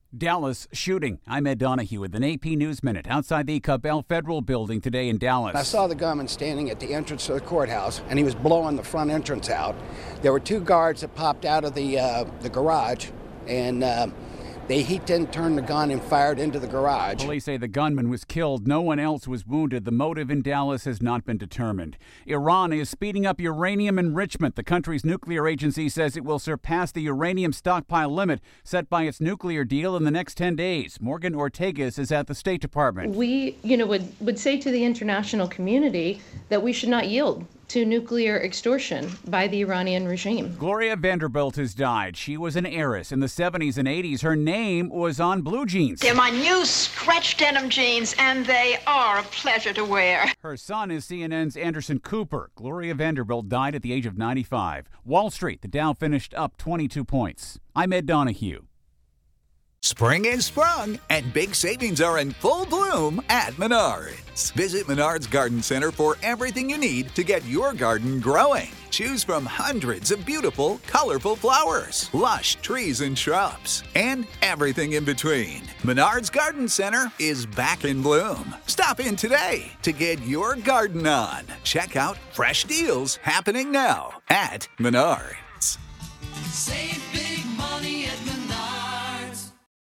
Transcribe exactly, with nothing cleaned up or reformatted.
Dallas shooting. I'm Ed Donahue with an A P News Minute outside the Cabell Federal Building today in Dallas. I saw the gunman standing at the entrance to the courthouse, and he was blowing the front entrance out. There were two guards that popped out of the uh, the garage, and uh, they he then turned the gun and fired into the garage. Police say the gunman was killed. No one else was wounded. The motive in Dallas has not been determined. Iran is speeding up uranium enrichment. The country's nuclear agency says it will surpass the uranium stockpile limit set by its nuclear deal in the next ten days. Morgan Ortagus is at the State Department. We, you know, would, would say to the international community that we should not yield to nuclear extortion by the Iranian regime. Gloria Vanderbilt has died. She was an heiress in the seventies and eighties. Her name was on blue jeans. They're my new stretch denim jeans, and they are a pleasure to wear. Her son is C N N's Anderson Cooper. Gloria Vanderbilt died at the age of ninety-five. Wall Street, the Dow finished up twenty-two points. I'm Ed Donahue. Spring is sprung, and big savings are in full bloom at Menards. Visit Menards Garden Center for everything you need to get your garden growing. Choose from hundreds of beautiful, colorful flowers, lush trees and shrubs, and everything in between. Menards Garden Center is back in bloom. Stop in today to get your garden on. Check out fresh deals happening now at Menards. Save